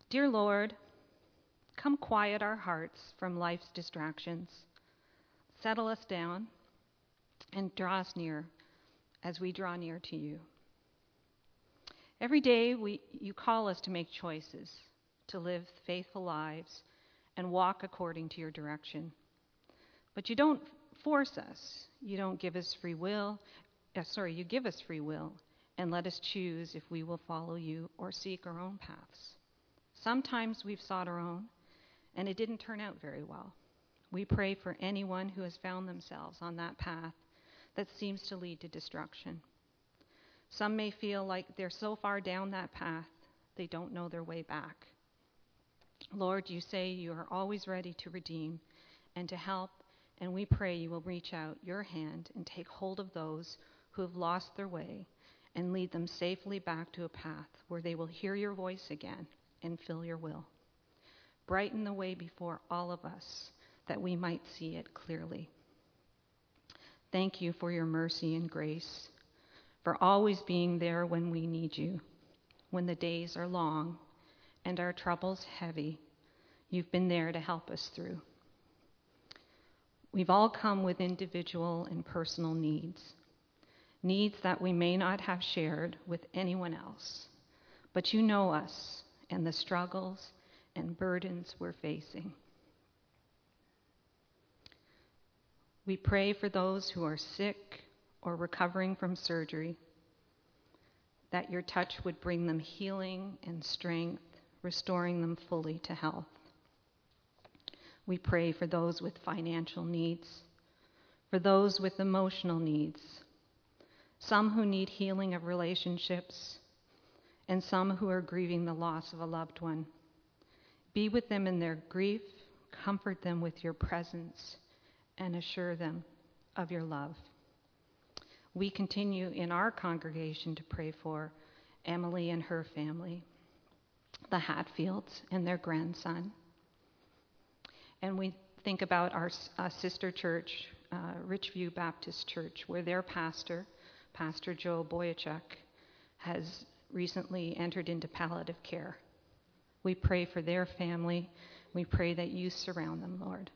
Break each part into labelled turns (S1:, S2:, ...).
S1: Dear Lord, come quiet our hearts from life's distractions. Settle us down and draw us near as we draw near to you. Every day you call us to make choices, to live faithful lives and walk according to your direction. But you don't force us. You don't give us free will. You give us free will and let us choose if we will follow you or seek our own paths. Sometimes we've sought our own, and it didn't turn out very well. We pray for anyone who has found themselves on that path that seems to lead to destruction. Some may feel like they're so far down that path, they don't know their way back. Lord, you say you are always ready to redeem and to help, and we pray you will reach out your hand and take hold of those who have lost their way and lead them safely back to a path where they will hear your voice again and feel your will. Brighten the way before all of us that we might see it clearly. Thank you for your mercy and grace, for always being there when we need you. When the days are long and our troubles heavy, you've been there to help us through. We've all come with individual and personal needs that we may not have shared with anyone else, but you know us and the struggles and burdens we're facing. We pray for those who are sick or recovering from surgery, that your touch would bring them healing and strength, restoring them fully to health. We pray for those with financial needs, for those with emotional needs, some who need healing of relationships, and some who are grieving the loss of a loved one. Be with them in their grief, comfort them with your presence, and assure them of your love. We continue in our congregation to pray for Emily and her family, the Hatfields and their grandson. And we think about our sister church, Richview Baptist Church, where their pastor, Pastor Joe Boyachuk, has recently entered into palliative care. We pray for their family. We pray that you surround them, Lord.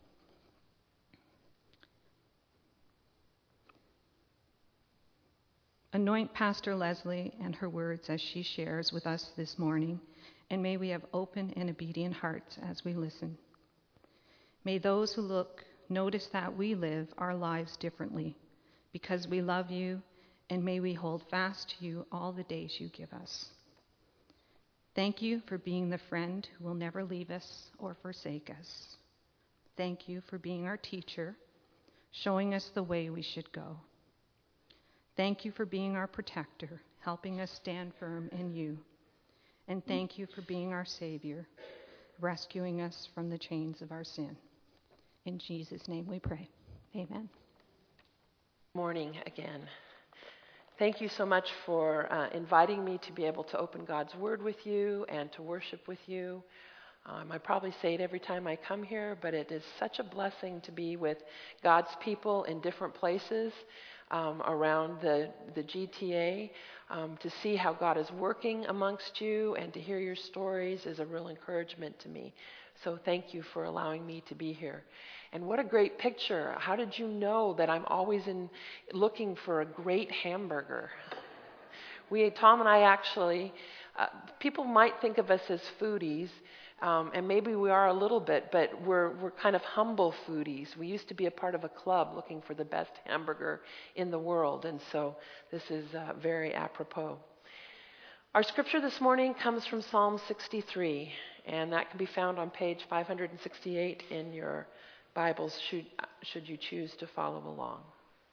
S1: Anoint Pastor Leslie and her words as she shares with us this morning, and may we have open and obedient hearts as we listen. May those who look notice that we live our lives differently because we love you, and may we hold fast to you all the days you give us. Thank you for being the friend who will never leave us or forsake us. Thank you for being our teacher, showing us the way we should go. Thank you for being our protector, helping us stand firm in you. And thank you for being our Savior, rescuing us from the chains of our sin. In Jesus' name we pray. Amen.
S2: Morning again. Thank you so much for inviting me to be able to open God's Word with you and to worship with you. I probably say it every time I come here, but it is such a blessing to be with God's people in different places around the GTA. To see how God is working amongst you and to hear your stories is a real encouragement to me. So thank you for allowing me to be here. And what a great picture. How did you know that I'm always looking for a great hamburger? Tom and I actually, people might think of us as foodies, and maybe we are a little bit, but we're kind of humble foodies. We used to be a part of a club looking for the best hamburger in the world, and so this is very apropos. Our scripture this morning comes from Psalm 63, and that can be found on page 568 in your Bibles, should you choose to follow along.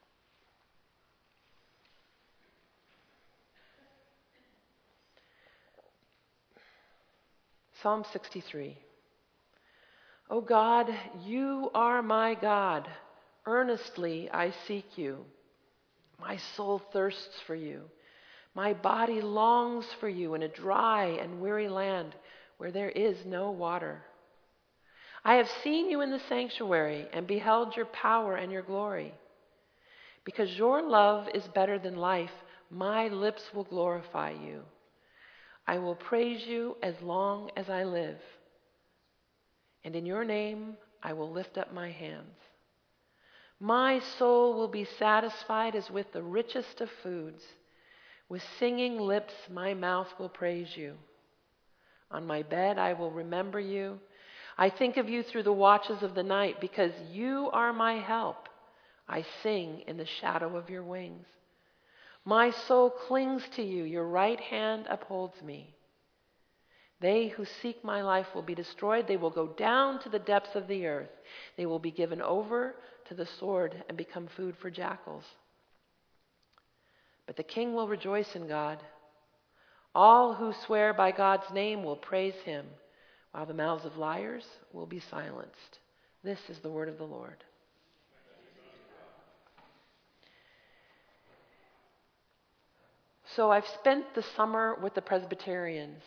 S2: Psalm 63. O God, you are my God. Earnestly I seek you. My soul thirsts for you. My body longs for you in a dry and weary land where there is no water. I have seen you in the sanctuary and beheld your power and your glory. Because your love is better than life, my lips will glorify you. I will praise you as long as I live. And in your name I will lift up my hands. My soul will be satisfied as with the richest of foods. With singing lips my mouth will praise you. On my bed I will remember you. I think of you through the watches of the night, because you are my help. I sing in the shadow of your wings. My soul clings to you. Your right hand upholds me. They who seek my life will be destroyed. They will go down to the depths of the earth. They will be given over to the sword and become food for jackals. But the king will rejoice in God. All who swear by God's name will praise him, while the mouths of liars will be silenced. This is the word of the Lord. So I've spent the summer with the Presbyterians.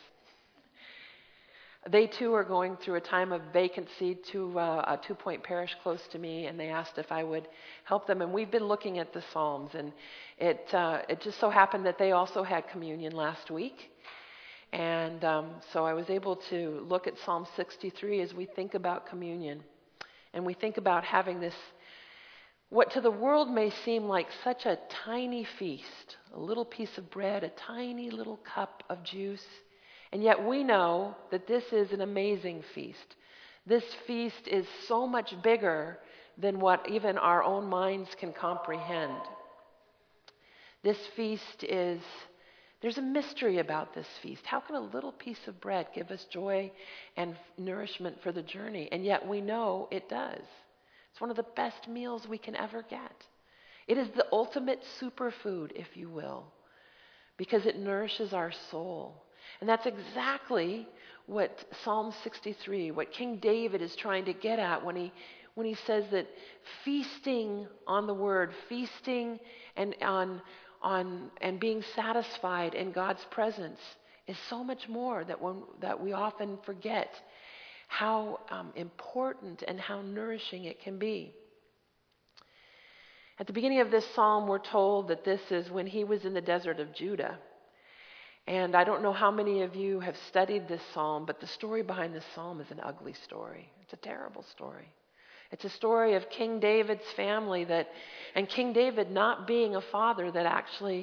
S2: They too are going through a time of vacancy to a 2-Point parish close to me, and they asked if I would help them. And we've been looking at the Psalms, and it just so happened that they also had communion last week. And so I was able to look at Psalm 63 as we think about communion. And we think about having this, what to the world may seem like such a tiny feast, a little piece of bread, a tiny little cup of juice. And yet we know that this is an amazing feast. This feast is so much bigger than what even our own minds can comprehend. This feast is, there's a mystery about this feast. How can a little piece of bread give us joy and nourishment for the journey? And yet we know it does. It's one of the best meals we can ever get. It is the ultimate superfood, if you will, because it nourishes our soul. And that's exactly what Psalm 63, what King David is trying to get at when he says that feasting on the Word, feasting and being satisfied in God's presence is so much more that we often forget how important and how nourishing it can be. At the beginning of this psalm, we're told that this is when he was in the desert of Judah. And I don't know how many of you have studied this psalm, but the story behind this psalm is an ugly story. It's a terrible story. It's a story of King David's family and King David not being a father that actually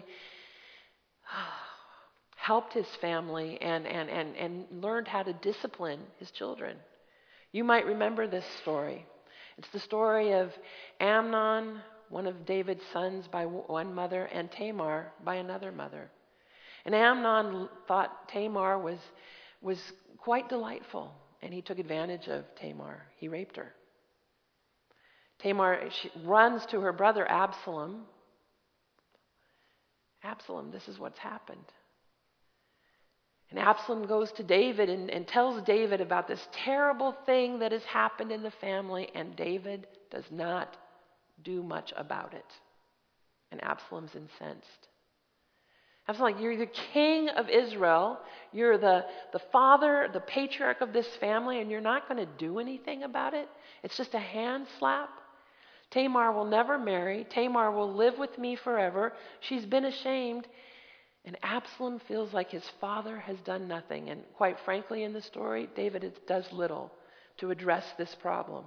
S2: helped his family and learned how to discipline his children. You might remember this story. It's the story of Amnon, one of David's sons by one mother, and Tamar by another mother. And Amnon thought Tamar was quite delightful, and he took advantage of Tamar. He raped her. Tamar, she runs to her brother Absalom. Absalom, this is what's happened. And Absalom goes to David and tells David about this terrible thing that has happened in the family, and David does not do much about it. And Absalom's incensed. Absalom's like, you're the king of Israel, you're the father, the patriarch of this family, and you're not going to do anything about it? It's just a hand slap? Tamar will never marry. Tamar will live with me forever. She's been ashamed. And Absalom feels like his father has done nothing. And quite frankly, in the story, David does little to address this problem.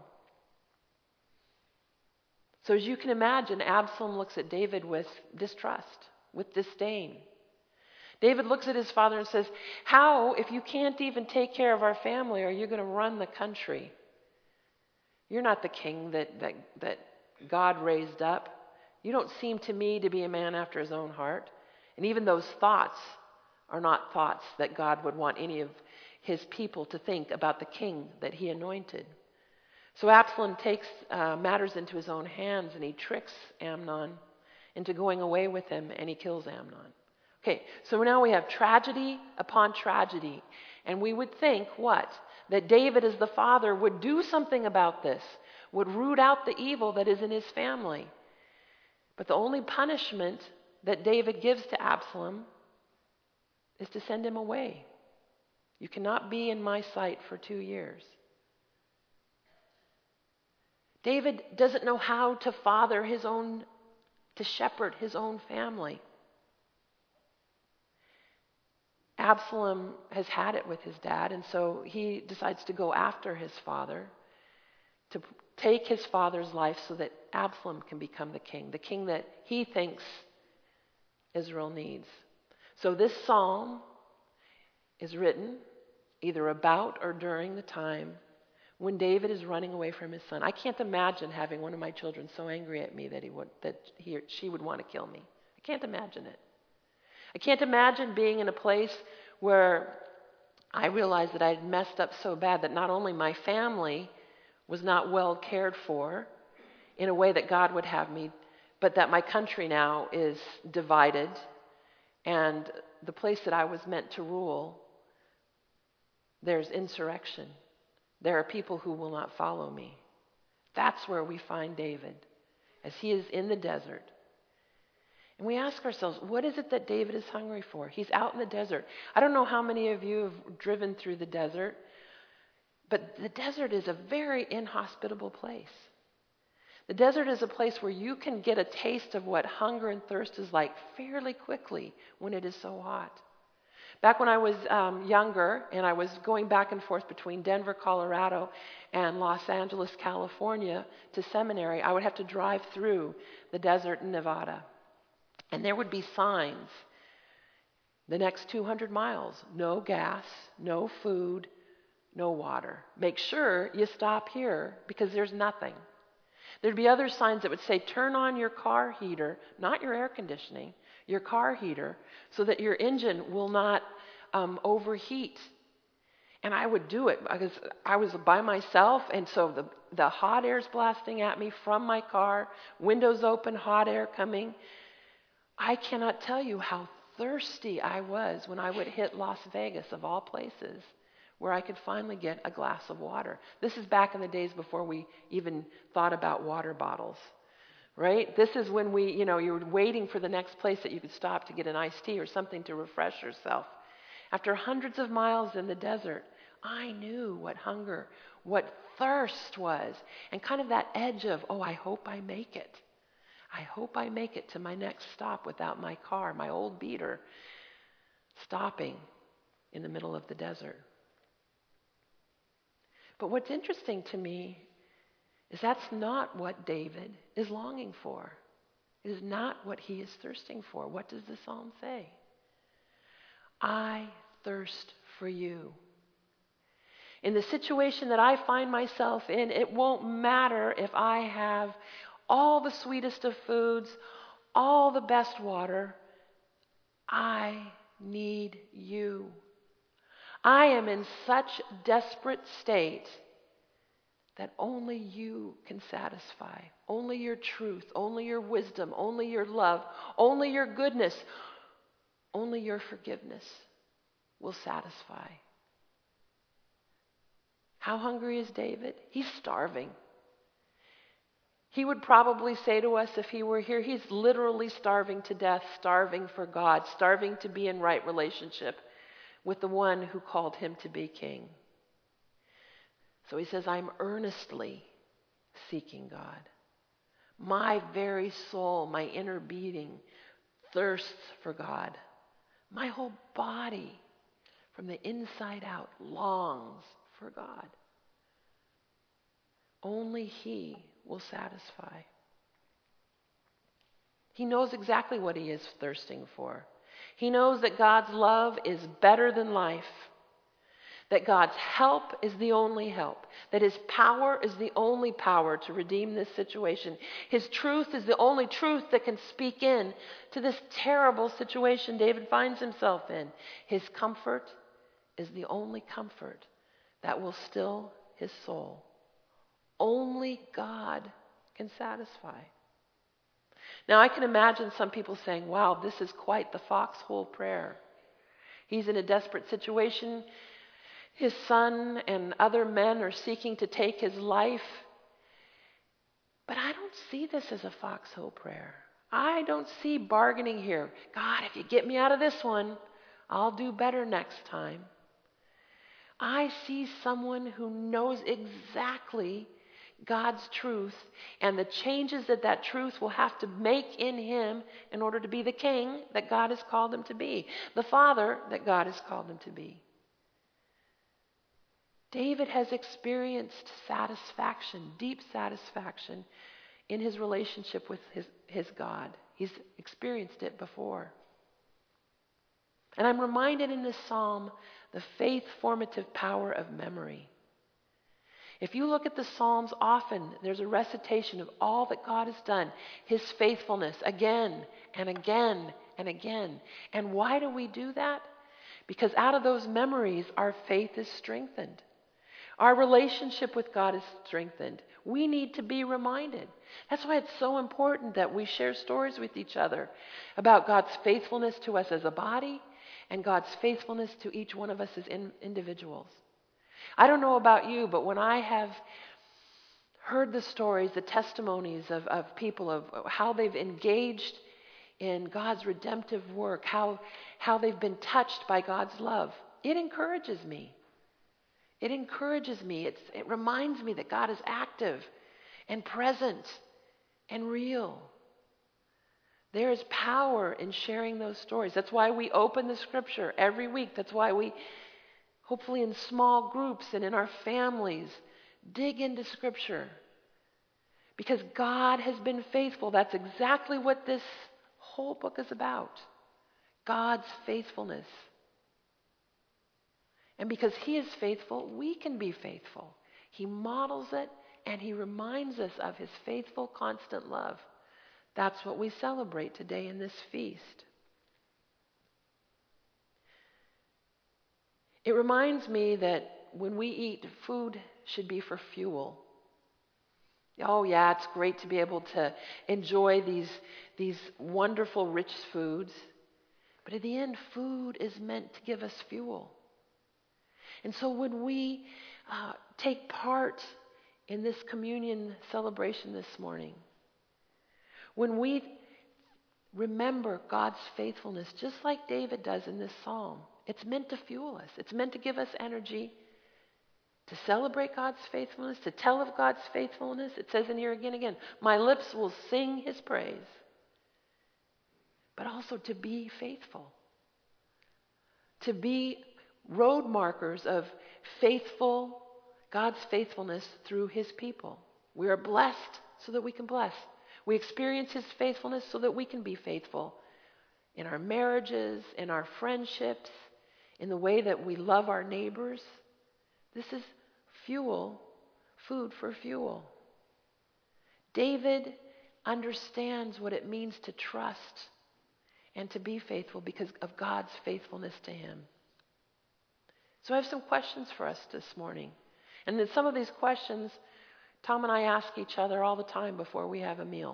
S2: So as you can imagine, Absalom looks at David with distrust, with disdain. David looks at his father and says, how, if you can't even take care of our family, are you going to run the country? You're not the king that God raised up. You don't seem to me to be a man after his own heart. And even those thoughts are not thoughts that God would want any of his people to think about the king that he anointed. So Absalom takes matters into his own hands, and he tricks Amnon into going away with him, and he kills Amnon. Okay, so now we have tragedy upon tragedy. And we would think, what? That David as the father would do something about this, would root out the evil that is in his family. But the only punishment that David gives to Absalom is to send him away. You cannot be in my sight for 2 years. David doesn't know how to shepherd his own family. Absalom has had it with his dad, and so he decides to go after his father, to take his father's life so that Absalom can become the king that he thinks Israel needs. So this psalm is written either about or during the time when David is running away from his son. I can't imagine having one of my children so angry at me that she would want to kill me. I can't imagine it. I can't imagine being in a place where I realized that I had messed up so bad that not only my family was not well cared for in a way that God would have me, but that my country now is divided, and the place that I was meant to rule, there's insurrection. There are people who will not follow me. That's where we find David, as he is in the desert. And we ask ourselves, what is it that David is hungry for? He's out in the desert. I don't know how many of you have driven through the desert, but the desert is a very inhospitable place. The desert is a place where you can get a taste of what hunger and thirst is like fairly quickly when it is so hot. Back when I was younger and I was going back and forth between Denver, Colorado and Los Angeles, California to seminary, I would have to drive through the desert in Nevada. And there would be signs the next 200 miles, no gas, no food, no water. Make sure you stop here because there's nothing. There'd be other signs that would say, turn on your car heater, not your air conditioning, your car heater, so that your engine will not overheat. And I would do it because I was by myself, and so the hot air's blasting at me from my car, windows open, hot air coming. I cannot tell you how thirsty I was when I would hit Las Vegas, of all places, where I could finally get a glass of water. This is back in the days before we even thought about water bottles, right? This is when you were waiting for the next place that you could stop to get an iced tea or something to refresh yourself. After hundreds of miles in the desert, I knew what hunger, what thirst was, and kind of that edge of, I hope I make it. I hope I make it to my next stop without my car, my old beater, stopping in the middle of the desert. But what's interesting to me is that's not what David is longing for. It is not what he is thirsting for. What does the psalm say? I thirst for you. In the situation that I find myself in, it won't matter if I have all the sweetest of foods, all the best water. I need you. I am in such desperate state that only you can satisfy. Only your truth, only your wisdom, only your love, only your goodness, only your forgiveness will satisfy. How hungry is David? He's starving. He would probably say to us if he were here, he's literally starving to death, starving for God, starving to be in right relationship with the one who called him to be king. So he says, I'm earnestly seeking God. My very soul, my inner being thirsts for God. My whole body, from the inside out, longs for God. Only He will satisfy. He knows exactly what he is thirsting for. He knows that God's love is better than life, that God's help is the only help, that His power is the only power to redeem this situation. His truth is the only truth that can speak in to this terrible situation David finds himself in. His comfort is the only comfort that will still his soul. Only God can satisfy. Now, I can imagine some people saying, wow, this is quite the foxhole prayer. He's in a desperate situation. His son and other men are seeking to take his life. But I don't see this as a foxhole prayer. I don't see bargaining here. God, if you get me out of this one, I'll do better next time. I see someone who knows exactly God's truth and the changes that that truth will have to make in him in order to be the king that God has called him to be, the father that God has called him to be. David has experienced satisfaction, deep satisfaction in his relationship with his God. He's experienced it before. And I'm reminded in this psalm the faith-formative power of memory. If you look at the Psalms often, there's a recitation of all that God has done, his faithfulness again and again and again. And why do we do that? Because out of those memories, our faith is strengthened. Our relationship with God is strengthened. We need to be reminded. That's why it's so important that we share stories with each other about God's faithfulness to us as a body and God's faithfulness to each one of us as individuals. I don't know about you, but when I have heard the stories, the testimonies of people, of how they've engaged in God's redemptive work, how they've been touched by God's love, it encourages me. It encourages me. It reminds me that God is active and present and real. There is power in sharing those stories. That's why we open the scripture every week. That's why we, hopefully in small groups and in our families, dig into scripture. Because God has been faithful. That's exactly what this whole book is about. God's faithfulness. And because he is faithful, we can be faithful. He models it and he reminds us of his faithful, constant love. That's what we celebrate today in this feast. It reminds me that when we eat, food should be for fuel. Oh yeah, it's great to be able to enjoy these wonderful, rich foods. But at the end, food is meant to give us fuel. And so when we take part in this communion celebration this morning, when we remember God's faithfulness, just like David does in this psalm, it's meant to fuel us. It's meant to give us energy to celebrate God's faithfulness, to tell of God's faithfulness. It says in here again, my lips will sing his praise. But also to be faithful. To be road markers of faithful, God's faithfulness through his people. We are blessed so that we can bless. We experience his faithfulness so that we can be faithful in our marriages, in our friendships, in the way that we love our neighbors. This is fuel, food for fuel. David understands what it means to trust and to be faithful because of God's faithfulness to him. So I have some questions for us this morning. And then some of these questions, Tom and I ask each other all the time before we have a meal.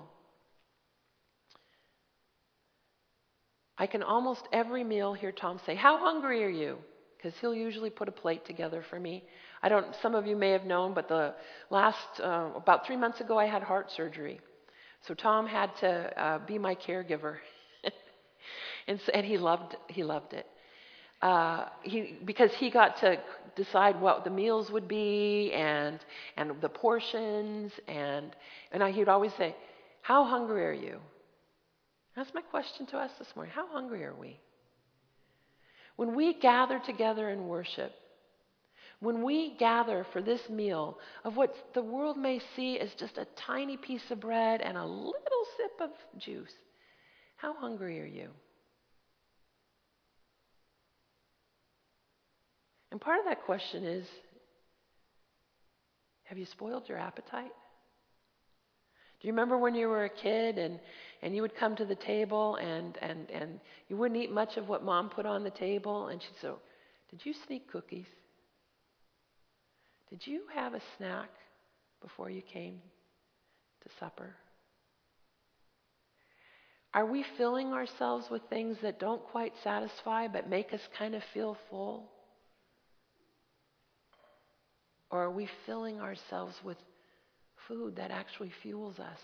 S2: I can almost every meal hear Tom say, "How hungry are you?" Because he'll usually put a plate together for me. Some of you may have known, but the last, about 3 months ago, I had heart surgery. So Tom had to be my caregiver. and he loved it. Because he got to decide what the meals would be and the portions and he'd always say, "How hungry are you?" That's my question to us this morning. How hungry are we? When we gather together in worship, when we gather for this meal of what the world may see as just a tiny piece of bread and a little sip of juice, how hungry are you? And part of that question is, have you spoiled your appetite? Do you remember when you were a kid and you would come to the table and you wouldn't eat much of what Mom put on the table? And she'd say, "Did you sneak cookies? Did you have a snack before you came to supper?" Are we filling ourselves with things that don't quite satisfy but make us kind of feel full? Or are we filling ourselves with food that actually fuels us?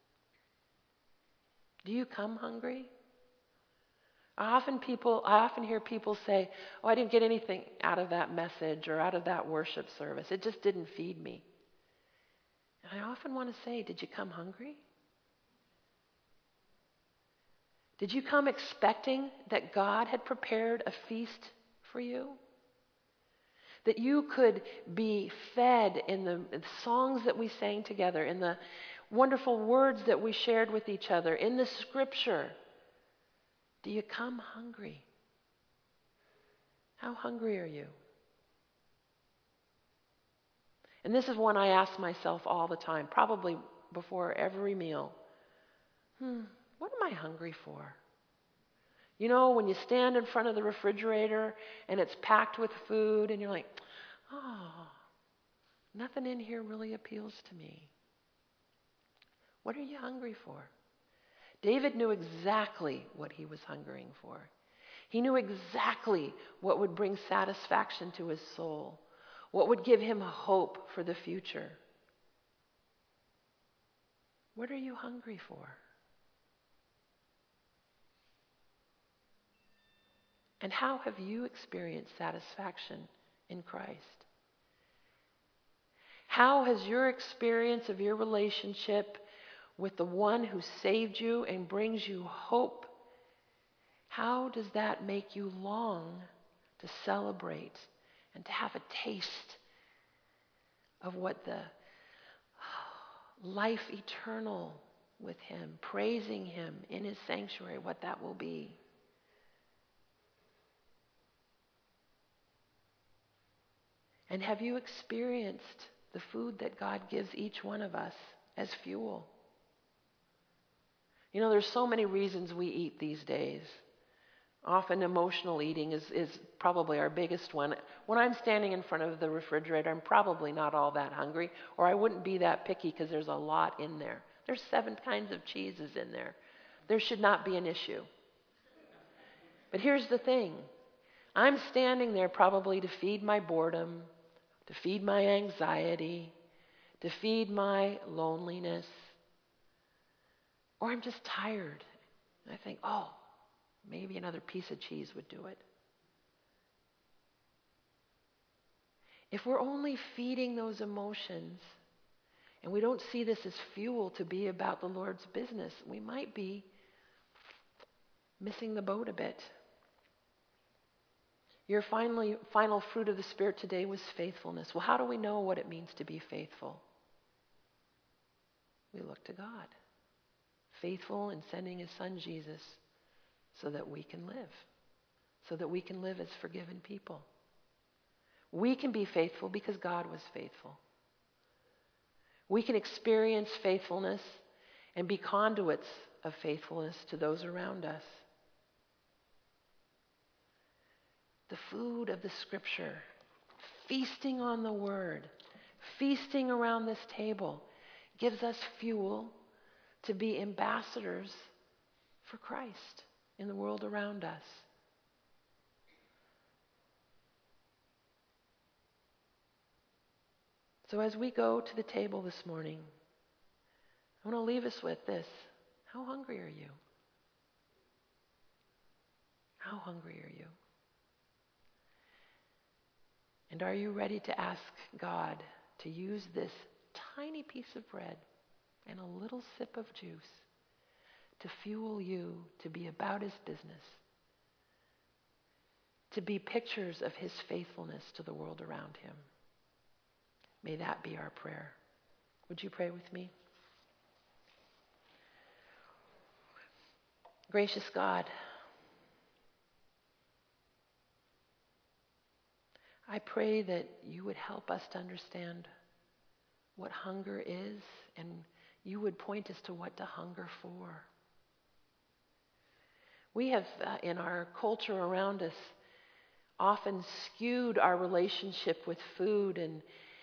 S2: Do you come hungry? I often hear people say, "Oh, I didn't get anything out of that message or out of that worship service. It just didn't feed me." And I often want to say, did you come hungry? Did you come expecting that God had prepared a feast for you? That you could be fed in the songs that we sang together, in the wonderful words that we shared with each other, in the scripture. Do you come hungry? How hungry are you? And this is one I ask myself all the time, probably before every meal. What am I hungry for? You know, when you stand in front of the refrigerator and it's packed with food and you're like, oh, nothing in here really appeals to me. What are you hungry for? David knew exactly what he was hungering for. He knew exactly what would bring satisfaction to his soul, what would give him hope for the future. What are you hungry for? And how have you experienced satisfaction in Christ? How has your experience of your relationship with the one who saved you and brings you hope, how does that make you long to celebrate and to have a taste of what the life eternal with him, praising him in his sanctuary, what that will be? And have you experienced the food that God gives each one of us as fuel? You know, there's so many reasons we eat these days. Often emotional eating is probably our biggest one. When I'm standing in front of the refrigerator, I'm probably not all that hungry, or I wouldn't be that picky because there's a lot in there. There's 7 kinds of cheeses in there. There should not be an issue. But here's the thing. I'm standing there probably to feed my boredom, to feed my anxiety, to feed my loneliness. Or I'm just tired. And I think, oh, maybe another piece of cheese would do it. If we're only feeding those emotions and we don't see this as fuel to be about the Lord's business, we might be missing the boat a bit. Your final fruit of the Spirit today was faithfulness. Well, how do we know what it means to be faithful? We look to God. Faithful in sending his son Jesus so that we can live. So that we can live as forgiven people. We can be faithful because God was faithful. We can experience faithfulness and be conduits of faithfulness to those around us. The food of the Scripture, feasting on the Word, feasting around this table, gives us fuel to be ambassadors for Christ in the world around us. So as we go to the table this morning, I want to leave us with this. How hungry are you? How hungry are you? And are you ready to ask God to use this tiny piece of bread and a little sip of juice to fuel you to be about his business, to be pictures of his faithfulness to the world around him? May that be our prayer. Would you pray with me? Gracious God, I pray that you would help us to understand what hunger is, and you would point us to what to hunger for. We have, in our culture around us, often skewed our relationship with food and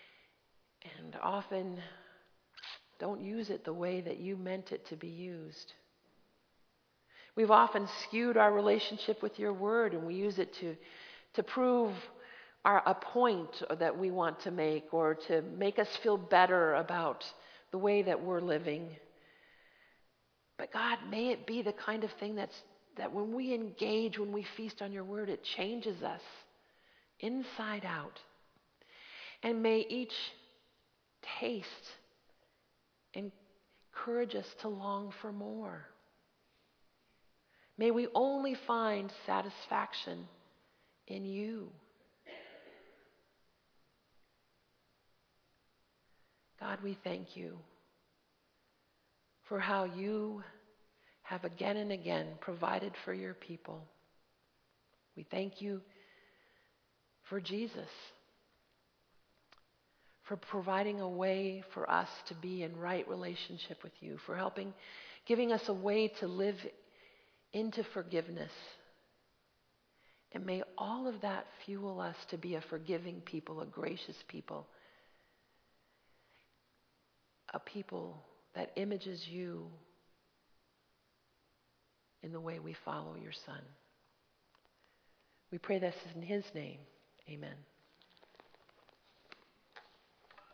S2: often don't use it the way that you meant it to be used. We've often skewed our relationship with your word, and we use it to prove a point that we want to make, or to make us feel better about the way that we're living. But God, may it be the kind of thing that when we engage, when we feast on your word, it changes us inside out. And may each taste encourage us to long for more. May we only find satisfaction in you. God, we thank you for how you have again and again provided for your people. We thank you for Jesus, for providing a way for us to be in right relationship with you, for giving us a way to live into forgiveness. And may all of that fuel us to be a forgiving people, a gracious people, a people that images you in the way we follow your Son. We pray this in his name. Amen.